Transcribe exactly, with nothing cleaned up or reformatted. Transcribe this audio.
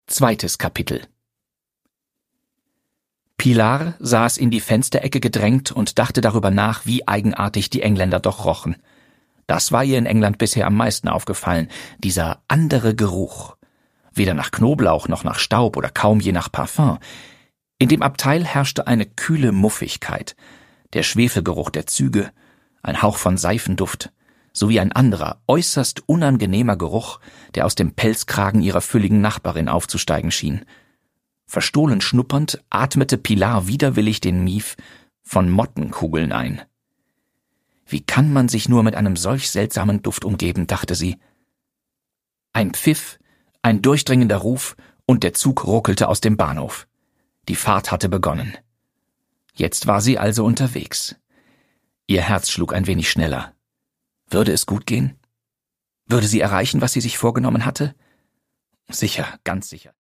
Zweites Kapitel. Pilar saß in die Fensterecke gedrängt und dachte darüber nach, wie eigenartig die Engländer doch rochen. Das war ihr in England bisher am meisten aufgefallen, dieser andere Geruch. Weder nach Knoblauch noch nach Staub oder kaum je nach Parfum. In dem Abteil herrschte eine kühle Muffigkeit, der Schwefelgeruch der Züge, ein Hauch von Seifenduft, sowie ein anderer, äußerst unangenehmer Geruch, der aus dem Pelzkragen ihrer fülligen Nachbarin aufzusteigen schien. Verstohlen schnuppernd atmete Pilar widerwillig den Mief von Mottenkugeln ein. Wie kann man sich nur mit einem solch seltsamen Duft umgeben, dachte sie. Ein Pfiff, ein durchdringender Ruf, und der Zug ruckelte aus dem Bahnhof. Die Fahrt hatte begonnen. Jetzt war sie also unterwegs. Ihr Herz schlug ein wenig schneller. Würde es gut gehen? Würde sie erreichen, was sie sich vorgenommen hatte? Sicher, ganz sicher.